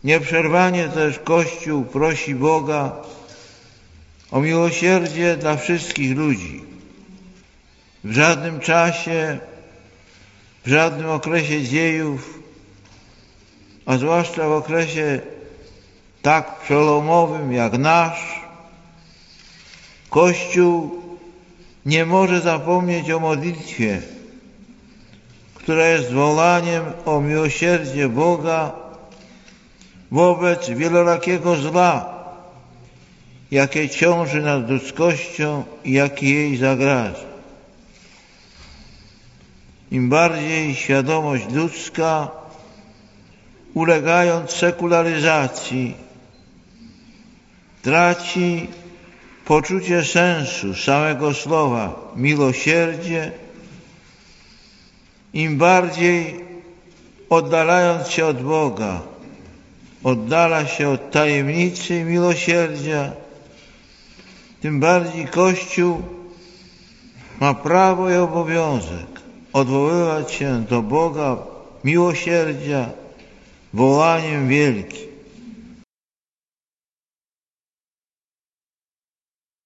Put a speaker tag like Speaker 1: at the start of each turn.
Speaker 1: Nieprzerwanie też Kościół prosi Boga o miłosierdzie dla wszystkich ludzi. W żadnym czasie, w żadnym okresie dziejów, a zwłaszcza w okresie tak przełomowym jak nasz, Kościół nie może zapomnieć o modlitwie, która jest wołaniem o miłosierdzie Boga wobec wielorakiego zła, jakie ciąży nad ludzkością i jakie jej zagraża. Im bardziej świadomość ludzka, ulegając sekularyzacji, traci poczucie sensu samego słowa miłosierdzie, im bardziej oddalając się od Boga, oddala się od tajemnicy miłosierdzia, tym bardziej Kościół ma prawo i obowiązek odwoływać się do Boga miłosierdzia wołaniem wielkim.